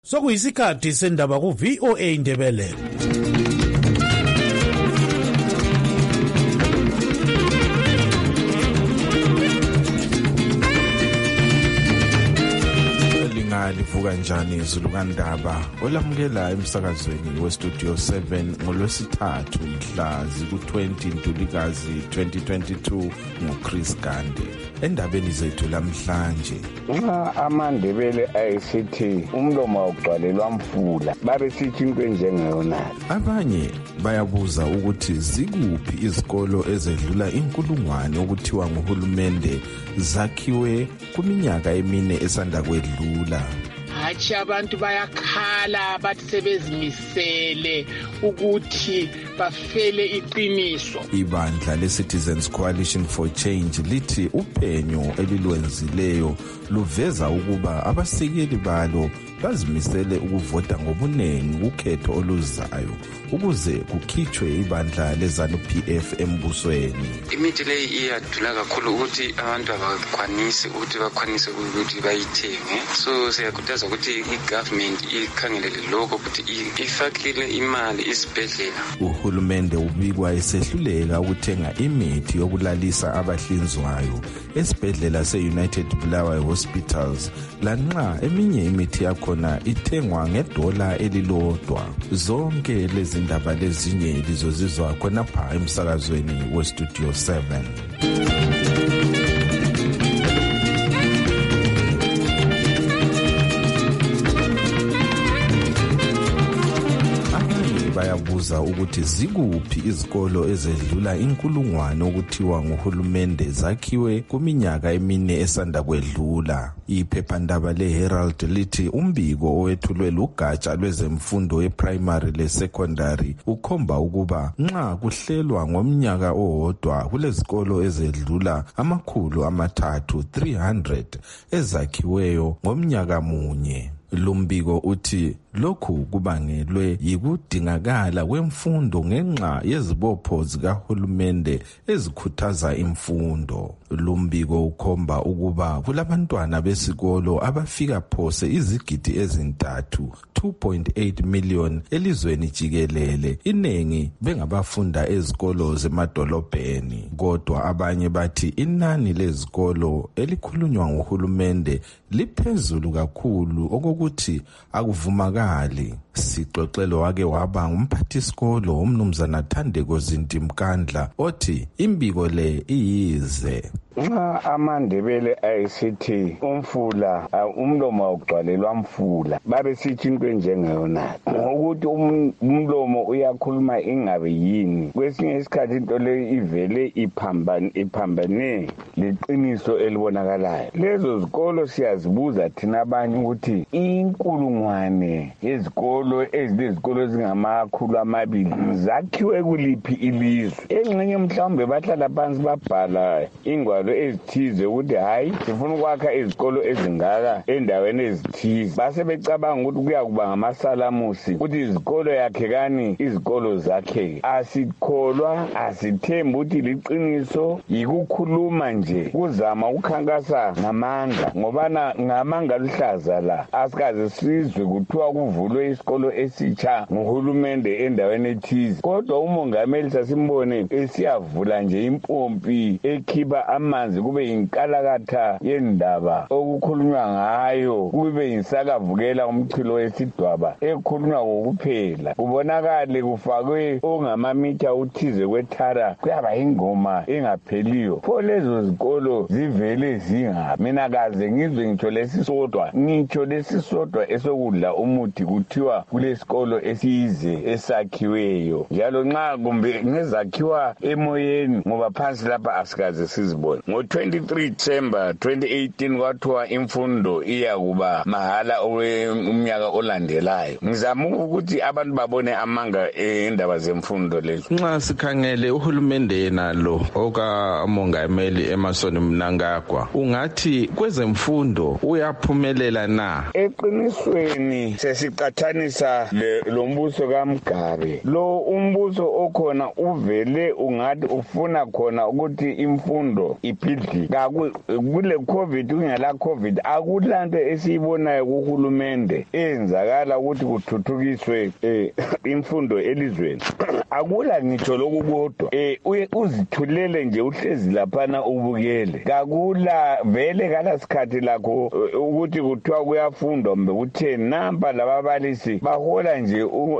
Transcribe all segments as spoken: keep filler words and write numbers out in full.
Sokuyisikhathi sendaba ku V O A Indebele. Livuka njani izulu kaNdaba olamukela emsakazweni we Studio seven ngolwesithathu mhla ziku twenty Ntulikazi twenty twenty-two ngoChris Gande. Endabeni zethu lamhlanje, nxa amaNdebele ayisithi umlomo awugcwalelwa mfula, babe sithi into enjengeyona. Abanye bayabuza ukuthi zikuphi izikolo ezedlula inkulungwane okuthiwa nguhulumende zakhiwe kuminyaka emine esanda kwedlula. Hathi abantu bayakhala bathi sebezimisele ukuthi bafele iqiniso. Ibandla le-Citizens Coalition for Change lithi uphenyo elilwenzileyo luveza ukuba abasekeli balo bazimisele ukuvota ngobunengi ukhetho oluzayo ukuze kukhitshwe ibandla lezanu P F embusweni. Imithi leyi iyadula kakhulu ukuthi abantu abakwanisi ukuthi bakwanise ukuthi bayithenge. So siyakhuthaza ukuthi i-government ikhangelele lokho ukuthi ifakile imali isibhedlela. Uhulumende ubikwa esehluleka ukuthenga imithi yokulalisa abahlinzwayo esibhedlela se-United Bulawayo Hospitals lanxa eminye imithi yakhona ithengwa ngedola elilodwa. Zonke lezi ndaba lezinye lizozizwa khonapha emsakazweni we Studio seven. Bayabuza ukuthi zikuphi izikolo ezedlula inkulungwane okuthiwa nguhulumende zakhiwe kuminyaka emine esanda kwedlula. Iphephandaba leHerald lithi umbiko owethulwe lugatsha lwezemfundo eprimary lesecondary ukhomba ukuba nxa kuhlelwa ngomnyaka owodwa kulezikolo ezedlula amakhulu amathathu three hundred ezakhiweyo ngomnyaka munye. Lumbiko uthi lokhu kubangelwe yikudingakala kwemfundo ngenxa yezibopho zikahulumende ezikhuthaza imfundo. Lumbiko ukhomba ukuba kulabantwana besikolo abafika phose izigidi ezintathu two point eight million elizweni jikelele, inengi bengabafunda ezikolo zemadolobheni. Kodwa abanye bathi inani lezikolo elikhulunywa nguhulumende liphezulu kakhulu okokuthi akuvumakali. Sixoxelo wake waba ngumphathisikolo umnumzana Thandeko Zintimkandla othi imbiko le iyize. Nxa amaNdebele ayisithi umfula umlomo awugcwalelwa mfula, babe sithi into enjengeyona ngokuthi umlomo uyakhuluma ingabe yini. Kwesinye isikhathi into le ivele iphambane iphambane leqiniso elibonakalayo. Lezo zikolo siyazibuza thina abanye ukuthi inkulungwane yezikolo ezilezikolo ezingamakhulu amabili zakhiwe kuliphi ilizwe. Engxenye mhlawumbe bahlala phansi babhala ingwalo ezithize ukuthi hayi sifuna ukwakha izikolo ezingaka endaweni ezithize, base becabanga ukuthi kuya kuba ngamasalamusi ukuthi izikolo yakhekani izikolo zakhe. Asikholwa, asithemba ukuthi liqiniso, yikukhuluma nje, kuzama ukukhankasa ngamanga ngobana ngamanga luhlaza la asikaze sizwe kuthiwa kuvulwe isikolo esitsha nguhulumende endaweni ethize. Kodwa umongameli sasimbone esiyavula nje impompi ekhipa amanzi kube yinkalakatha yendaba okukhulunywa ngayo, kube yinsakavukela umchilo wesidwaba ekhulunywa ngokuphela, kubonakale kufakwe ongamamitha uthize kwethara, kuyaba ingoma engapheliyo. Pho lezo zikolo zivele zinga, mina kaze ngizwe ngitsho lesisodwa ngitsho lesisodwa esokudla umuthi kuthiwa kulesikolo esize esakhiweyo. Njalo nxa kumbe ngezakhiwa emoyeni ngoba phansi lapha asikaze sizibone. Ngo twenty-three December twenty eighteen kwathiwa imfundo iyakuba mahala umnyaka olandelayo. Ngizama ukuthi abantu babone amanga endaba zemfundo lezo. Nxa sikhangele uhulumende yena lo okamongameli Emmerson Mnangagwa, ungathi kwezemfundo uyaphumelela na? Eqinisweni sesiqathanisa ukulungisa lo mbuso kaMgabe. Lo umbuso okhona uvele ungathi ufuna khona ukuthi imfundo iphidlika kule COVID kungela COVID akulanto esiyibonayo kuhulumende enzakala ukuthi kuthuthukiswe imfundo elizweni. Akula ngitsho lokukodwa eh uzithulele nje uhlezi laphana ubukele. Kakula vele kala sikhathi lakho ukuthi kuthiwa kuyafundwa mbe kutheni namba lababalisi bahola nje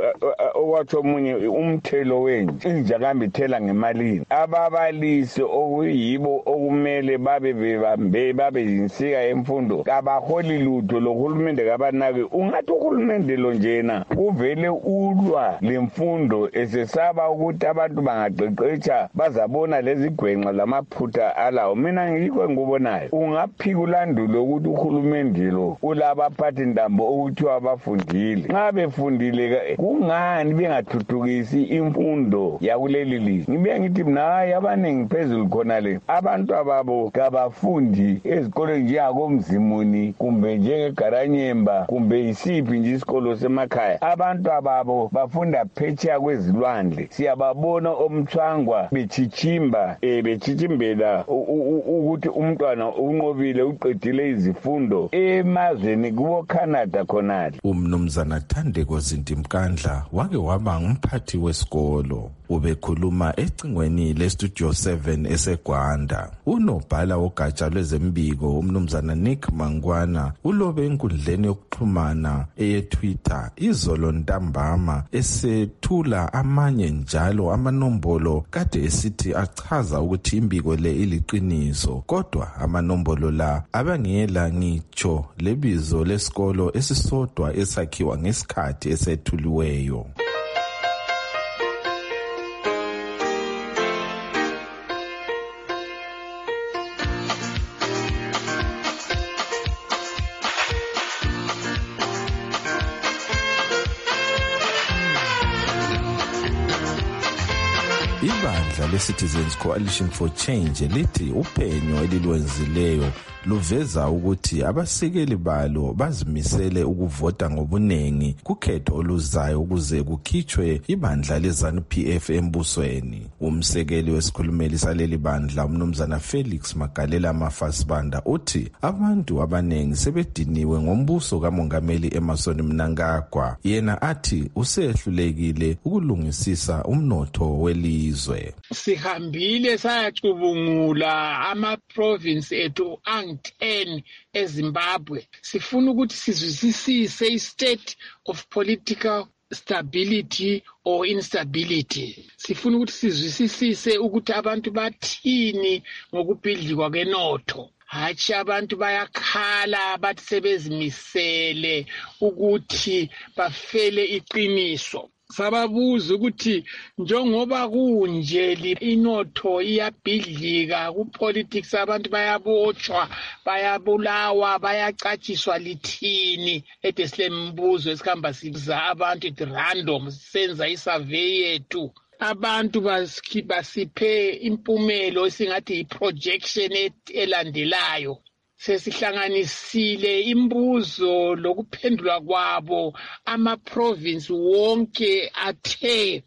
okwathi omunye umthelo wenje injakambi ithela ngemalini. Ababalisi okuyibo okumele babe bebambe babe yinsika emfundo kabaholi lutho lohulumende kabanake. Ungathi uhulumende lo njena uvele ulwa lemfundo esesaba ukuthi abantu bangaqeqetsha bazabona lezi gwenqa lamaphutha alawo. Mina ngikho ngubonayo ungaphika ulandulo ukuthi uhulumende lo ulabaphathi ndambo ukuthi abafundile. Nxa befundile kungani bengathuthukisi imfundo yakuleli lizwe? Ngibe ngithi mina abanengi phezulu khona le abantu ababo kabafundi ezikole njengakomzimuni kumbe njengeGaranyemba kumbe isiphi nje isikolo semakhaya. Abantu ababo bafunda phetsheya kwezilwandle. Siyababona omthwangwa bechichimba eh bechichimbela ukuthi umntwana unqobile uqedile izifundo emazweni kubo Canada khonale. Umnumzana Thandeko Zintimkandla wake waba ngumphathi wesikolo. Ubekhuluma ecingweni leStudio seven eseGwanda. Unobhala wogatsha lwezembiko umnumzana Nick Mangwana ulobe enkundleni yokuxhumana eyeTwitter izolo ntambama esethula amanye njalo amanombolo kade esithi achaza ukuthi imbiko le iliqiniso, kodwa amanombolo la abangela ngitsho lebizo lesikolo esisodwa esakhiwa ngesikhathi esethuliweyo. Ibandla le-Citizens Coalition for Change lithi uphenyo elilwenzileyo luveza ukuthi abasekeli balo bazimisele ukuvota ngobunengi kukhetho oluzayo ukuze kukhitshwe ibandla leZANU-P F embusweni. Umsekeli wesikhulumeli saleli bandla umnumzana Felix Magalela Mafasibanda uthi abantu abanengi sebediniwe ngombuso kaMongameli Emmerson Mnangagwa. Yena athi usehlulekile ukulungisisa umnotho welizwe. Sihambile sayacubungula ama-province ethu ang ten eZimbabwe. Sifuna ukuthi sizwisise i-state of political stability or instability. Sifuna ukuthi sizwisise ukuthi abantu bathini ngokubhidlikwa kwenotho. Hathi abantu bayakhala bathi sebezimisele ukuthi bafele iqiniso. Sababuza ukuthi njengoba kunje inotho iyabhidlika ku-politics abantu bayabotshwa bayabulawa bayacatshiswa lithini ede silembuzo esikhamba sibuza abantu at random senza isurvey yethu. Abantu basiphe impumelo esingathi i-projection elandelayo. Sesihlanganisile imbuzo lokuphendula kwabo ama-province wonke athe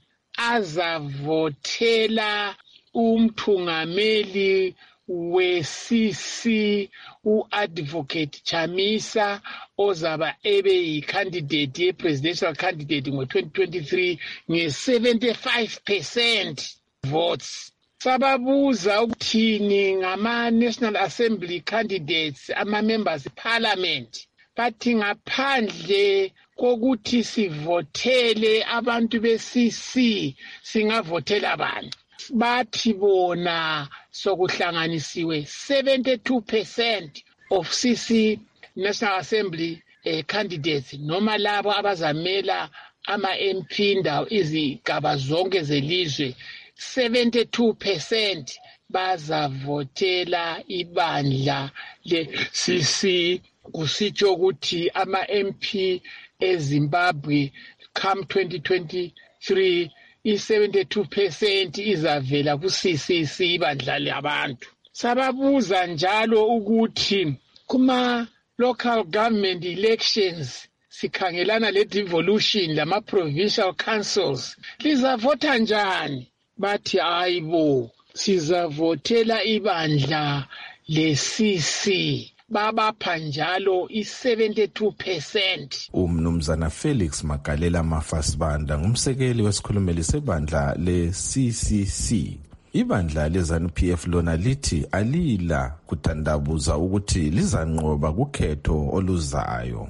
azavotela umthungameli we-C C u-Advocate Chamisa ozaba ebe yi-candidate ye-presidential candidate ngo-twenty twenty-three nge-seventy-five percent votes. Sababuza ukuthini ngama-National Assembly candidates, ama-members parliament. Bathi ngaphandle kokuthi sivotele abantu be-C C singavotela abantu. Bathi bona sokuhlanganisiwe seventy-two percent of C C National Assembly eh, candidates noma labo abazamela ama-M P ndawo izigaba zonke zelizwe. seventy-two percent bazavotela ibandla le-C C. Kusitsho ukuthi ama-M P eZimbabwe come twenty twenty-three i-seventy-two percent izavela ku-C C C ibandla labantu. Sababuza njalo ukuthi kuma local government elections sikhangelana le devolution lama provincial councils lizavota njani bathi hayibo sizavotela ibandla le-C C babapha njalo i-seventy-two percent. Umnumzana Felix Magalela Mafasibanda ngumsekeli wesikhulumeli sebandla le-C C C. Ibandla le-ZANU-P F lona lithi alila kutandabuza ukuthi lizanqoba kukhetho oluzayo.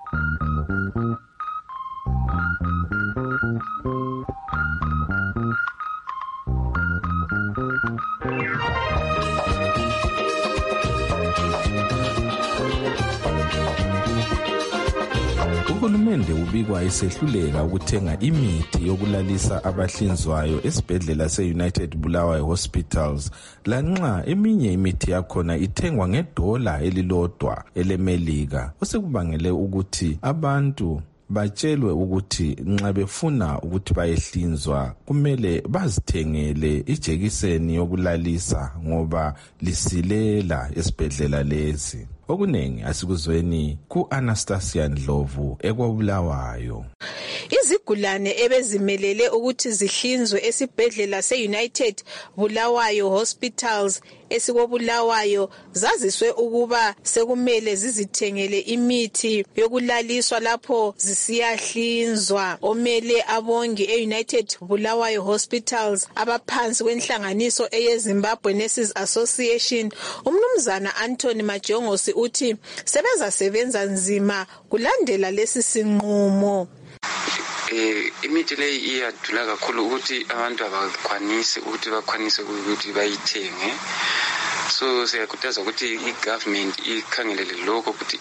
Uhulumende ubikwa esehluleka ukuthenga imithi yokulalisa abahlinzwayo esibhedlela se-United Bulawayo Hospitals lanxa eminye imithi yakhona ithengwa ngedola elilodwa elemelika osekubangele ukuthi abantu batshelwe ukuthi nxa befuna ukuthi bayehlinzwa kumele bazithengele ijekiseni yokulalisa ngoba lisilela esibhedlela lesi. Okunengi asikuzweni ku-Anastasia Ndlovu ekwabulawayo. Izigulane ebezimelele ukuthi zihlinzwe esibhedlela se-United Bulawayo Hospitals esikobulawayo zaziswe ukuba sekumele zizithengele imithi yokulaliswa lapho zisiyahlinzwa. Omele abongi e-United Bulawayo Hospitals abaphansi kwenhlanganiso eye-Zimbabwe Nurses Association umnumzana Anthony Majongosi uthi sebeza sebenza nzima kulandela lesi sinqumo. Eh imithi leyi iyadula kakhulu ukuthi abantu abakwanisi ukuthi bakwanise ukuthi bayithenge. So siyakhuthaza ukuthi i-government ikhangelele lokho ukuthi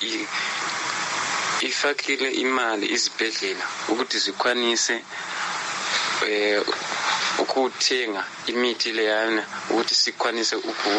ifakile imali izibhedlela ukuthi zikwanise eh ukuthenga imithi leyana ukuthi sikwanise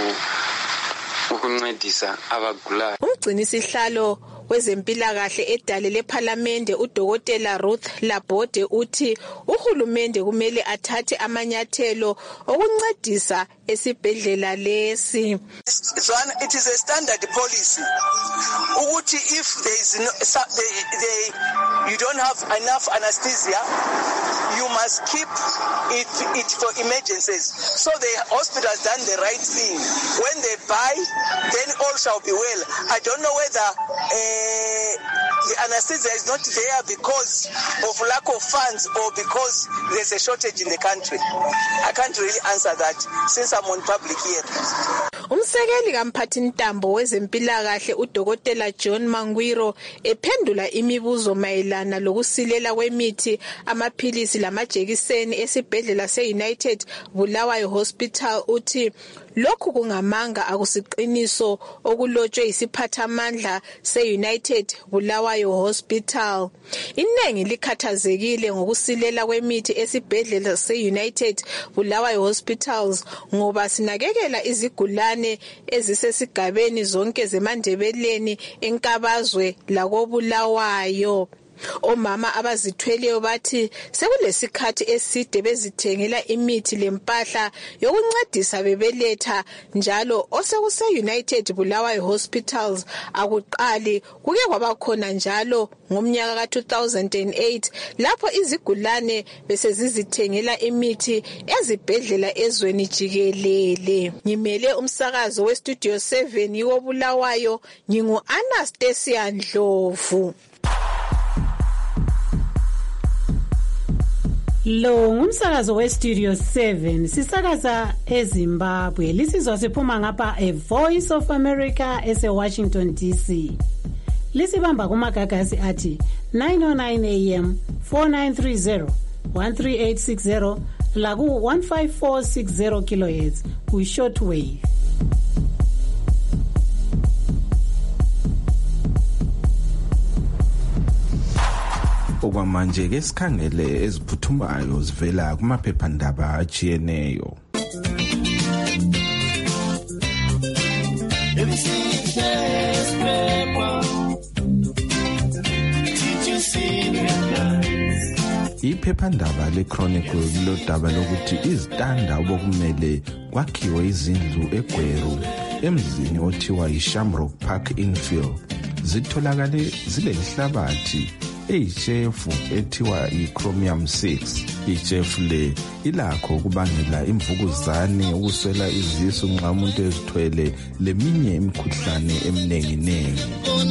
ukuncedisa abagulayo. Umgcini sihlalo wezempilakahle edale lePhalamende udokotela Ruth Labode uthi uhulumende kumele athathe amanyathelo okuncedisa esibhedlela lesi. It is a standard policy ukuthi if there is no, they, they, you don't have enough anesthesia, you must keep it, it for emergencies. So the hospital has done the right thing. When they buy, then all shall be well. I don't know whether uh, the anesthesia is not there because of lack of funds or because there's a shortage in the country. I can't really answer that since I'm on public here. Umsekeli kamphathintambo wezempilakahle udokotela John Mangwiro ephendula imibuzo mayelana lokusilela kwemithi amaphilisi lamajekiseni esibhedlela se-United Bulawayo Hospital uthi lokhu kungamanga akusiqiniso okulotshwe isiphathamandla se-United Bulawayo Hospital. Inengi likhathazekile ngokusilela kwemithi esibhedlela se-United Bulawayo Hospitals ngoba sinakekela izigulane ezisesigabeni zonke zeMandebeleni enkabazwe lakobulawayo. Omama abazithweleyo bathi sekulesikhathi eside bezithengela imithi lempahla yokuncedisa bebeletha njalo osekuse United Bulawayo Hospitals akuqali kuke kwabakhona njalo ngomnyaka ka two thousand eight lapho izigulane besezizithengela imithi ezibhedlela ezweni jikelele. Ngimele umsakazo we Studio seven yobulawayo ngingu Anastasia Ndlovu. Lo ngumsakazo we Studio seven sisakaza eZimbabwe lisizwa siphuma ngapha e Voice of America ese Washington D C. Lisibamba kumagagasi athi nine oh nine A M four nine three zero one three eight six zero laku one five four six zero kilohertz ku shortwave. Okwamanje ke sikhangele eziphuthumayo zivela kumaphephandaba ajiyeneyo. Iphephandaba leChronicle lilodaba lokuthi izitanda obokumele kwakhiwe izindlu eGweru emzini othiwa yiShamrock Park Infield zitholakale zilenhlabathi eyishefu ethiwa i-chromium six. Ishefu le ilakho ukubangela imvukuzane, ukuswela izisu nxa umuntu ezithwele leminye imikhuhlane eminingi-ningi.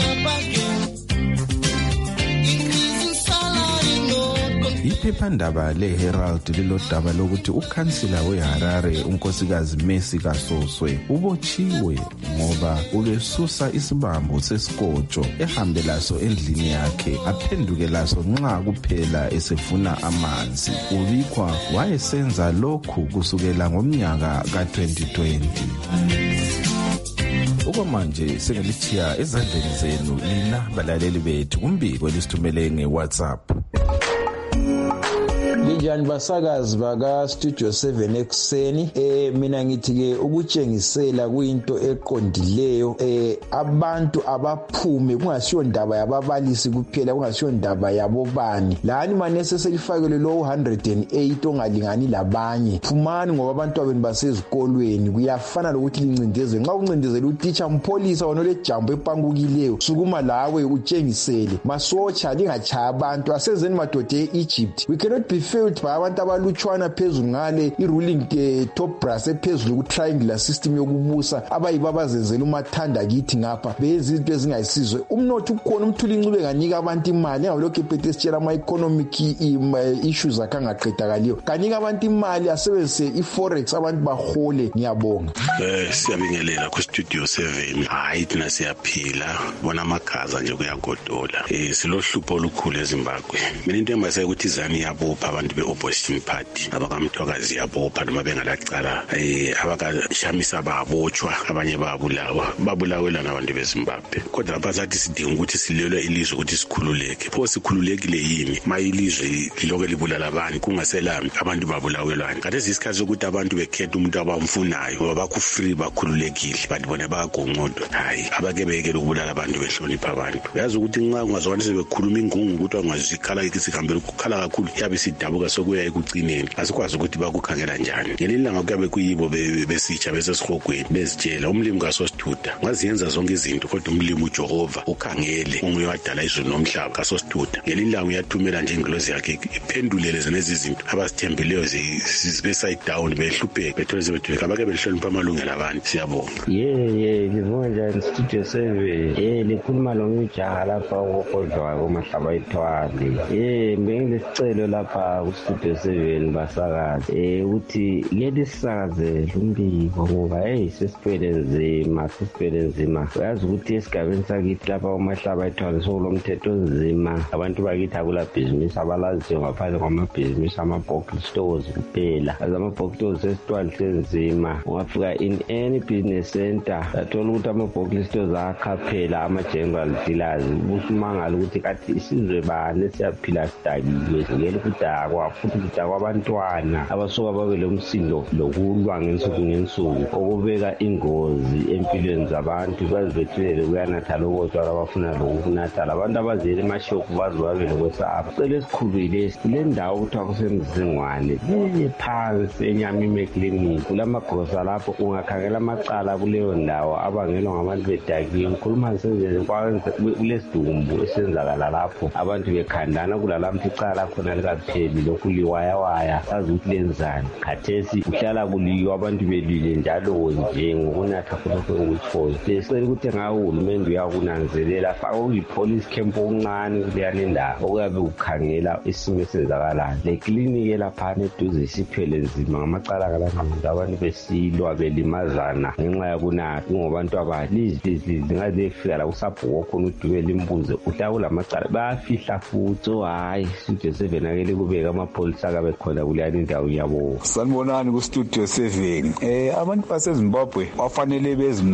Iphephandaba le-Herald lilodaba lokuthi ukhansila weHarare unkosikazi Mercy Kasoswe ubotshiwe ngoba ubesusa isibambo sesikotsho ehambe laso endlini yakhe aphenduke laso nxa kuphela esefuna amanzi. Ubikwa wayesenza lokhu kusukela ngomnyaka ka twenty twenty. Okwamanje sengelithiya ezandleni zenu nina balaleli bethu umbiko elisithumele nge-WhatsApp. Linjani basakazi baka Studio seven ekuseni. Eh mina ngithi ke ukutshengisela kuyinto eqondileyo. Eh abantu abaphume kungasiyo ndaba yababalisi kuphela, kungasiyo ndaba yabobani. Lani manese selifakele lo one hundred eight ongalingani labanye. Phumani ngoba abantu abenu basezikolweni kuyafana lokuthi lincindezele. Nxa uncindezela uteacher mpolisa wona le jambo epangukileyo sukuma lawe utshengisele. Masocha lingachaya abantu asezeni madode eEgypt. We cannot be failed by abantu abalutshwana phezulu ngale i-ruling uh, top brass ephezulu ku-triangular system yokubusa abayibabazenzela umathanda kithi ngapha benza izinto ezingayisizwe. Umnotho ukhona, umthuli ncube kanika abantu imali engabalokhu ephethe sitshela ama-economic issues akangaqedakaliyo. Kanika abantu imali asebenzise i-forex abantu bahole. Ngiyabonga. Eh siyabingelela ku Studio seven. Hayi thina siyaphila bona amagaza nje kuyagodola. Eh silohlupho olukhulu eZimbabwe. Mina into engimasayo ukuthi izani yabopha abantu be-opposition party abakamthwakazi yabopha noma bengalacala eh abakashamisa babotshwa abanye babulawa babulawela nabantu beZimbabwe. Kodwa lapha sathi sidinga ukuthi silelwe ilizwe ukuthi sikhululeke. Pho sikhululekile yini mayilizwe liloke libulala abantu kungaselami abantu babulawelwana? Kade isikhathi sokuthi abantu bekhetha umuntu abamfunayo ngoba bakhu free bakhululekile bantu bona bayagonqodwa. Hayi abake bekele ukubulala abantu behlonipha abantu. Uyazi ukuthi nxa ungazwani sebekhuluma ingungu ukuthi angazikhala ikisihambe ukukhala kakhulu yabe sidabuka sokuya ekugcineni. Asikwazi ukuthi bakukhangela njani. Ngelilanga kuyabe kuyibo besitsha besesihogweni bezitshela umlimi kaSosithutha ngaziyenza zonke izinto kodwa umlimi uJehova ukhangele unguye wadala izulu nomhlaba kaSosithutha. Ngelilanga uyathumela nje ingilozi yakhe iphendulele zenezi izinto abasithembileyo zibe side down behlupheka bethole bethu abake behlonipha amalungelo abantu. Siyabonga. Yeah yeah ngivuma njani Studio seven. Eh likhuluma lo mjaha lapha okodwa komahlaba ithwali. Eh benginesicelo lapha ku Studio seven basakazi eh uthi ngeke sisakaze umbiko ngoba hey sesipele nzima sesipele nzima. Uyazi ukuthi esigabeni sakithi lapha komahlaba ithwali sokulomthetho nzima. Abantu bakithi akula business abalaziyo ngaphandle kwama business ama box stores kuphela. Azama box stores esitwali senzima. Ungafika in any business center athola ukuthi ama box stores akhaphela ama general dealers. Busumangala ukuthi kathi isizwe bane siyaphila sidakiwe ngeke ukuthi akwafuthi ukuthi kwabantwana abasuka babe lomsindo lokulwa ngensuku ngensuku okubeka ingozi empilweni zabantu bazibethele kuyanatha lokho abafuna lokunatha abantu abazele emashop bazibabe lokwesaba. Cele esikhulile le ndawo kuthiwa kusemzingwane le phansi enyamime clinic kulamagrosa lapho ungakhangela amacala kuleyo ndawo abangelwa ngabantu bedakiwe. Ngikhuluma ngisenze kwanze kulesidumbu esenzakala lapho abantu bekhandana kulalamthi icala khona likapheli lokuliwaya waya sazi ukuthi lenzani. Khathesi uhlala kuliyo abantu belile njalo nje ngokunatha khona kwekuthole. Besicela ukuthi ngawo uhulumende uyakunanzelela faka ipolice camp oncane kuleyani ndawo okuyabe ukukhangela isimo esenzakalayo. Le clinic lapha eduze isiphele nzima ngamacala kalana abantu besilwa belimazana ngenxa yakunatha ngobantu abalizi zingaze fika la usabhuko khona udubela imbuzo uhlala kulamacala bayafihla futhi. So hayi Studio seven akele kubeka amapholisa akabe khona kuleyani indawo yabo. Sanibonani ku Studio seven. Eh abantu baseZimbabwe bafanele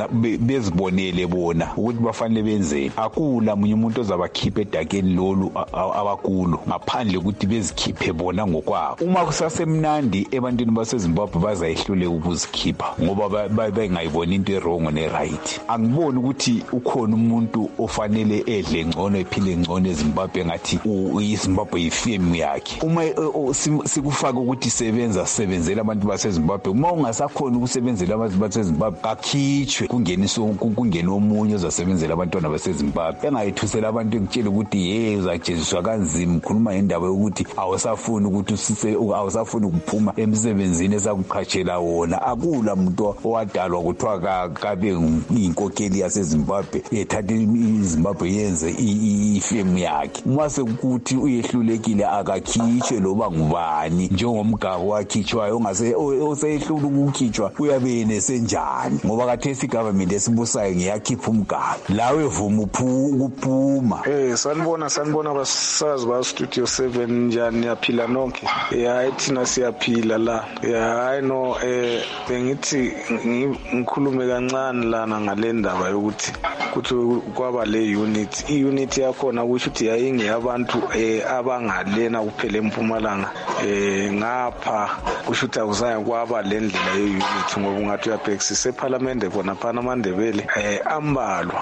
bezibonele bona ukuthi bafanele benzeni. Akula munye umuntu ozabakhipha edakeni lolu abakulo ngaphandle ukuthi bezikhiphe bona ngokwabo. Uma kusasemnandi ebantwini baseZimbabwe bazayihlule ukuzikhipha ngoba bengayibona into errong ne right. Angiboni ukuthi ukhona umuntu ofanele edle ngcono ephile ngcono eZimbabwe ngathi uyiZimbabwe ifemu yakhe. Uma sikufaka ukuthi isebenza sisebenzela abantu baseZimbabwe uma ungasakhona ukusebenzela abantu baseZimbabwe akhitshwe kungeniswe kungena omunye ozasebenzela abantwana baseZimbabwe engayithusela abantu ekutshela ukuthi hey uzajeziswa kanzima ukhuluma indaba yokuthi awusafuni ukuthi usise awusafuni ukuphuma emsebenzini esakuqhatshela wona akula umuntu owadalwa kuthiwa kabe inkokheli yaseZimbabwe ethatha iZimbabwe yenze ifemu yakhe uma sekuthi uyehlulekile akakhitshwe loba ngubani njengomgabo wakhitshwayo ongase oseyehlula ukukhitshwa uyabe nesenjani ngoba kathesi government esibusayo ngiyakhipha umgabo lawe vuma ukuphuma. Eh sanibona sanibona basazi ba Studio seven njani yaphila nonke ya thina siyaphila la ya I know eh bengithi ngikhulume kancane lana ngale ndaba yokuthi kuthi kwaba le unit i-unit yakhona kusho ukuthi yayinge abantu eh abangalena kuphela eMpumalanga eh ngapha kusho ukuthi akuzayo kwaba le ndlela ye-unit ngoba ungathi uyabhekisisa eParliament khona phana aMandebele eh ambalwa.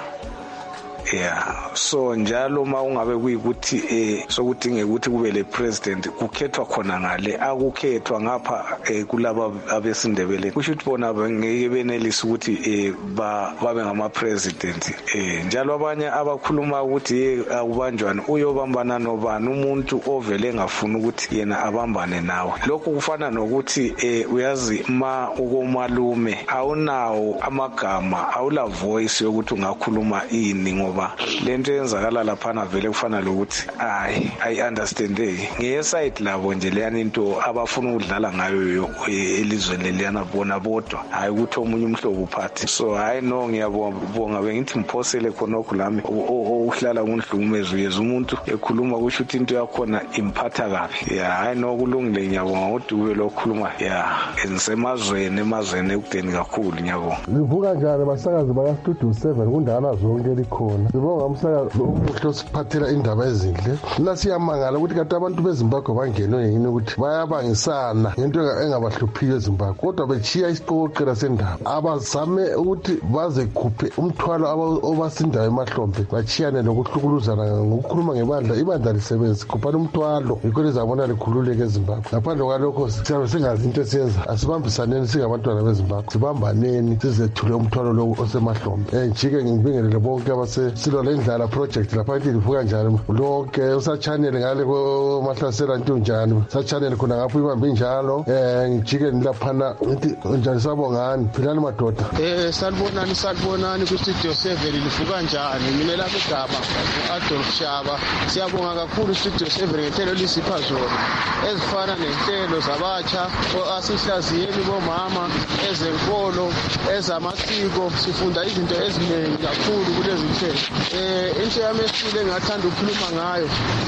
Yeah, so njalo uma ungabe kuyikuthi eh sokudingeka ukuthi kube le president kukhethwa khona ngale akukhethwa ngapha eh kulaba abesindebele kusho ukuthi bona ngeke benelisa ukuthi eh babe ngama president eh njalo abanye abakhuluma ukuthi akubanjwana uyobambana nobani umuntu ovele ngafuna ukuthi yena abambane nawe lokho kufana nokuthi eh uyazi ma ukomalume awunawo amagama awula voice yokuthi ungakhuluma ini ngoba lento yenzakala lapha vele kufana lokuthi hayi I understand eh ngeside labo nje leyana into abafuna ukudlala ngayo elizweni leliyana bona bodwa hayi ukuthi omunye umhlobo uphathi so hayi no ngiyabonga bengithi mphosele khona okulami ohlala ngundlumezwe yeza umuntu ekhuluma kusho ukuthi into yakhona imphatha kabi ya hayi no kulungile ngiyabonga udube lokukhuluma ya ensemazweni emazweni ekudeni kakhulu ngiyabonga. Ngivuka njalo basakazi baka Studio seven kundala zonke likhona sibonga umsakazi omuhle osiphathela indaba ezinhle nasiyamangala ukuthi kade abantu beZimbabwe bangenwe yini ukuthi bayabangisana ngento engabahluphiyo eZimbabwe kodwa bechiya isiqoqela sendaba abazame ukuthi baze khuphe umthwalo obasindayo emahlombe bachiyane lokuhlukuluzana ngokukhuluma ngebandla ibandla lisebenza kuphana umthwalo yikho lizabona likhululeke eZimbabwe ngaphandle kwalokho siyabe singazi into esiyenza asibambisaneni singabantwana beZimbabwe sibambaneni sizethule umthwalo lo osemahlombe njike ngibingelele bonke abase silo lendlala project lapha livuka njalo lonke usachannel ngale komahlasela ntunjani sachannel khona ngapho ibambe njalo eh ngijike nilaphana njani sabongani philani madoda eh salibonani salibonani ku Studio seven livuka njani mina lapha igaba Adolf Shaba siyabonga kakhulu Studio seven ngenhlelo lisipha zona ezifana nenhlelo zabatsha asihlaziyeni bomama ezenkolo ezamasiko sifunda izinto eziningi kakhulu kulezi nhlelo eh into yamesile engathanda ukukhuluma ngayo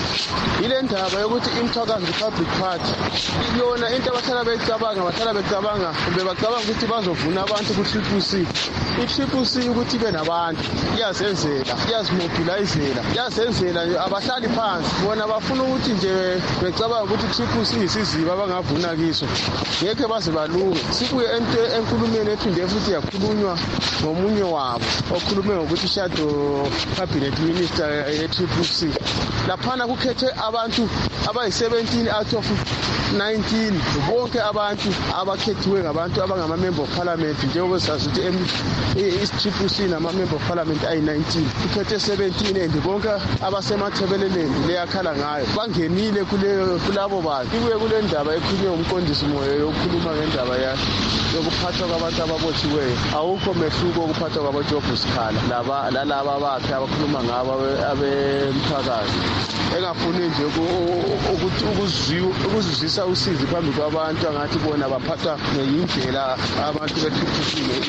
ile ndaba yokuthi iMthwakazi Republic Party iyona into abahlala becabanga bahlala becabanga kumbe bacabanga ukuthi bazovuna abantu ku Triple C i-Triple C ukuthi ibe nabantu iyazenzela iyazimobilizela iyazenzela abahlali phansi bona bafuna ukuthi nje becabanga ukuthi Triple C isiziba abangavuna kiso ngeke baze balunge sibuye ento enkulumeni ephinde futhi yakhulunywa ngomunye wabo okhulume ngokuthi shadow cabinet minister ye-Triple C laphana kukhethe abantu abayi-seventeen out of nineteen bonke abantu abakhethiwe ngabantu abangama member of parliament njengoba sazi ukuthi i-Triple C nama-member of parliament ayi-nineteen kukhethe seventeen and bonke abasemathebeleleni leyakhala ngayo bangenile kulabo bantu ibuye kule ndaba ekhulunywe umqondisi moya yokukhuluma ngendaba yokuphathwa kwabantu ababotshiweyo awukho mehluko ukuphathwa kwaboJob Sikhala laba lalaba bakhe abakhuluma ngabo abemthakazi engafuni nje ukuthi ukuzwiwa ukuzwisisa usizi phambi kwabantu angathi bona baphatha ngeyindlela abantu bethuthukile.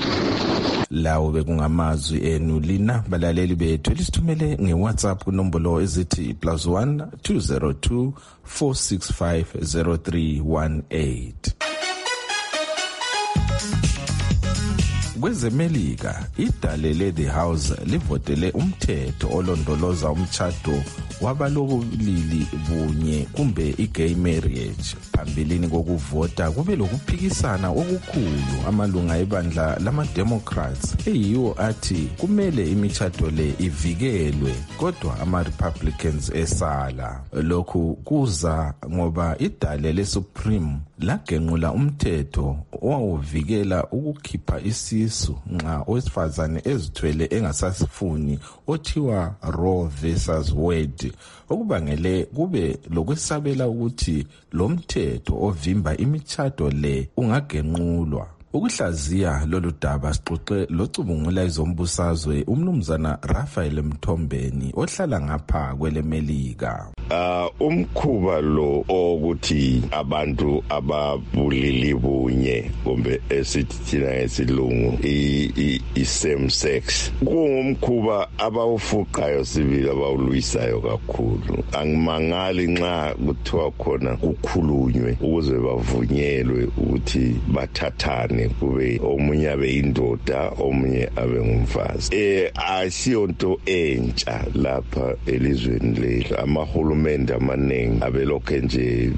Lawo bekungamazwi enu lina balaleli bethu lisithumele ngeWhatsApp kunombolo ezithi plus one two zero two four six five zero three one eight. Kwezemelika, idale le-The House livotele umthetho olondoloza umtshado wabalobulili bunye kumbe i-gay marriage. Phambilini kokuvota kube lokuphikisana okukhulu amalunga ebandla lama-Democrats eyiwo athi kumele imitshato le ivikelwe, kodwa ama-Republicans esala. Lokhu kuza ngoba idale le-Supreme lagenqula umthetho owawuvikela ukukhipha isisu nxa owesifazane ezithwele engasasifuni othiwa Roe versus Wade, okubangele kube lokwesabela ukuthi lo mthetho ovimba imitshato le ungagenqulwa. Ukuhlaziya lolu daba sixoxe locubungula izombusazwe umnumzana Raphael Mthombeni ohlala ngapha kwelemelika. Uh, umkhuba lo okuthi abantu ababulili bunye kumbe esithi thina ngesilungu i-same sex kungumkhuba abawufuqayo sibili abawulwisayo kakhulu. Angimangali nxa kuthiwa khona kukhulunywe ukuze bavunyelwe ukuthi bathathane kube omunye abe indoda omunye abe ngumfazi. Eh asiyonto entsha lapha elizweni lethu. Amahulumende amaningi abelokhe nje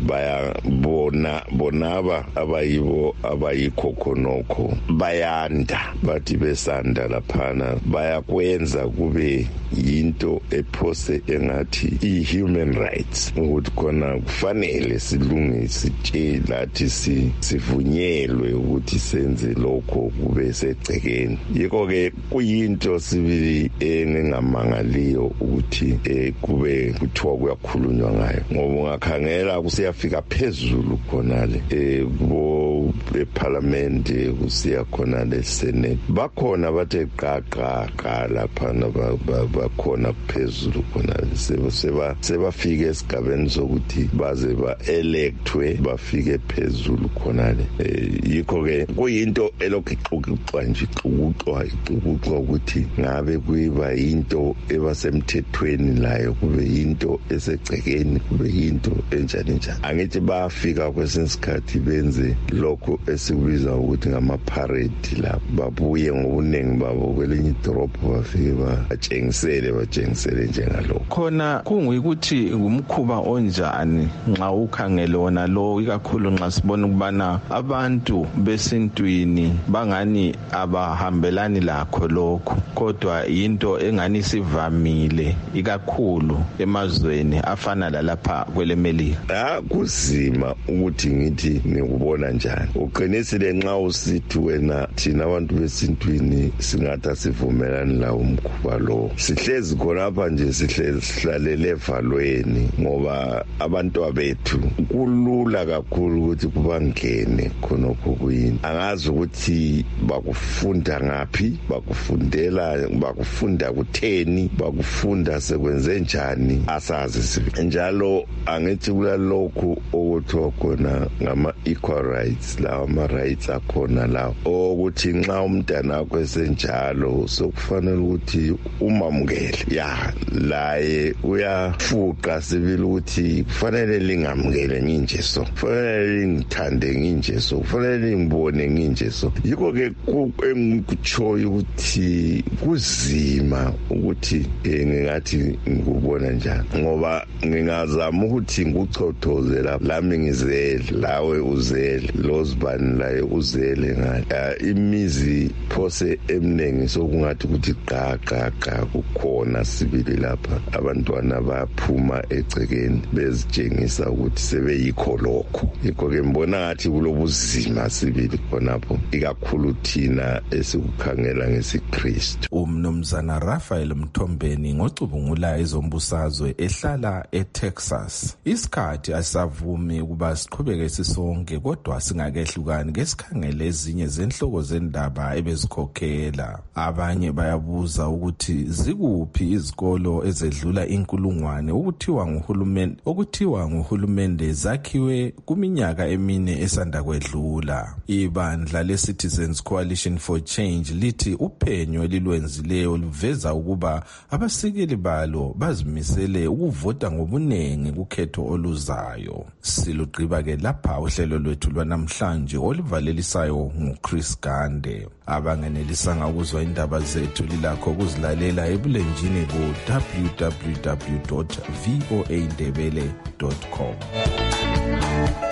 bayabona bonaba abayibo abayikhokho bayanda bathi besanda laphana bayakwenza kube yinto ephose engathi i-human rights ukuthi khona kufanele silungise lathi sivunyelwe ukuthi senze lokho kube segcekeni. Yiko ke kuyinto sibili engingamangaliyo ukuthi kube kuthiwa kuyakhulunywa ngayo, ngoba ungakhangela kusiyafika phezulu khonale kubo eParliament kusiya khonale eSenate bakhona bathe qaqa laphana bakhona phezulu khonale seba sebafika esigabeni sokuthi baze ba-electwe bafike phezulu khonale. Yikho ke kuyinto elokhu ixoxwa nje ixoxwa ixoxwa ukuthi ngabe kuyiba into ebasemthethweni layo kube yinto esegcekeni kube yinto enjani njani. Angithi bafika kwesinsikhathi benze lokho esikubiza ukuthi ngama-parade la babuye ngobuningi babo kwelinye idorobho bafike batshengisele batshengisele njengalokho. Khona kunguyikuthi ngumkhuba onjani nxa ukhangele wona lo, ikakhulu nxa sibona ukubana abantu besintwini bangani abahambelani lakho lokho, kodwa yinto engani sivamile ikakhulu emazweni afana lalapha kwelemelika. Ah kuzima ukuthi ngithi ngikubona njani. Uqinisile nxa usithi wena thina abantu besintwini singatha sivumelani la umkhuba lo. Sihlezi khonapha nje sihlezi sihlalele evalweni ngoba abantu abethu kulula kakhulu ukuthi kubangene khonokho kuyini. Angazi ukuthi bakufunda ngaphi, bakufundela bakufunda kutheni, bakufunda sekwenze njani asazi sibi. Njalo angithi kulalokho okuthiwa khona ngama equal rights lawa ama rights akhona lawo ukuthi nxa umntana wakho esenjalo sokufanele ukuthi umamukele ya laye uyafuqa sibili ukuthi kufanele lingamukele nginje so, kufanele lingithande nginje so, kufanele ngibone nginje so. Yiko ke engikutshoyo ukuthi kuzima ukuthi ngingathi ngikubona njani, ngoba ngingazama ukuthi ngikuchothoze lapha lami ngizele lawe uzele lozibani laye uzele ngathi imizi phose emnengi sokungathi ukuthi qaqa qa kukhona sibili lapha abantwana baphuma egcekeni bezitshengisa ukuthi sebeyikho lokho. Yikho ke mbona ngathi kulobuzima sibili khonapho ikakhulu thina esikukhangela ngesiKristu. Umnumzana Raphael Mthombeni ngocubungula ezombusazwe ehlala eTexas. Isikhathi asavumi ukuba siqhubeke sisonke, kodwa singakehlukani ngesikhangele ezinye zenhloko zendaba ebezikhokhela. Abanye bayabuza ukuthi zikuphi izikolo ezedlula inkulungwane ukuthiwa nguhulumende okuthiwa nguhulumende zakhiwe kuminyaka emine esanda kwedlula. Ibandla le-Citizens Coalition for Change lithi uphenyo elilwenzileyo luveza ukuba abasekeli balo bazimisele ukuvota ngobunengi kukhetho oluzayo. Silugqiba ke lapha uhlelo lwethu lwanamhlanje. namhlanje olivalelisayo nguChris Gande. Abangenelisanga ukuzwa indaba zethu lilakho ukuzilalela ebulenjini ku w w w dot voa ndebele dot com.